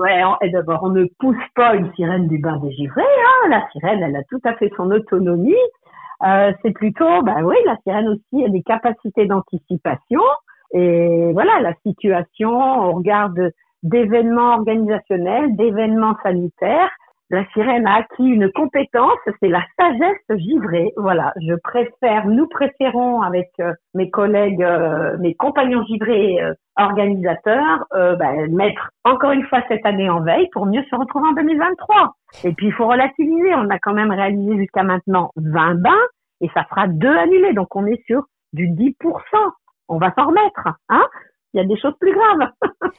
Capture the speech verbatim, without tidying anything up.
ouais, on- et d'abord, on ne pousse pas une sirène du bain des givrés, hein. La sirène, elle a tout à fait son autonomie. Euh, c'est plutôt, bah oui, la sirène aussi a des capacités d'anticipation. Et voilà, la situation, on regarde d'événements organisationnels, d'événements sanitaires. La sirène a acquis une compétence, c'est la sagesse givrée. Voilà, je préfère, nous préférons avec euh, mes collègues, euh, mes compagnons givrés euh, organisateurs, euh, ben, mettre encore une fois cette année en veille pour mieux se retrouver en deux mille vingt-trois. Et puis il faut relativiser, on a quand même réalisé jusqu'à maintenant vingt bains et ça fera deux annulés, donc on est sur du dix pour cent. On va s'en remettre, hein. Il y a des choses plus graves.